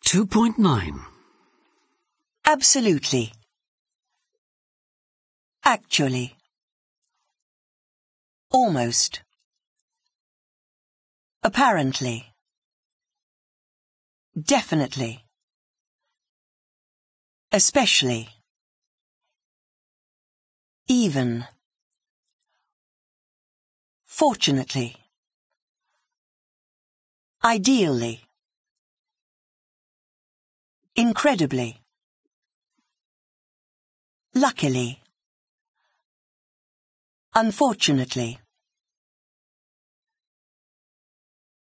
2.9. Absolutely. Actually. Almost. Apparently. Definitely. Especially. Even. Fortunately. Ideally. Incredibly. Luckily. Unfortunately.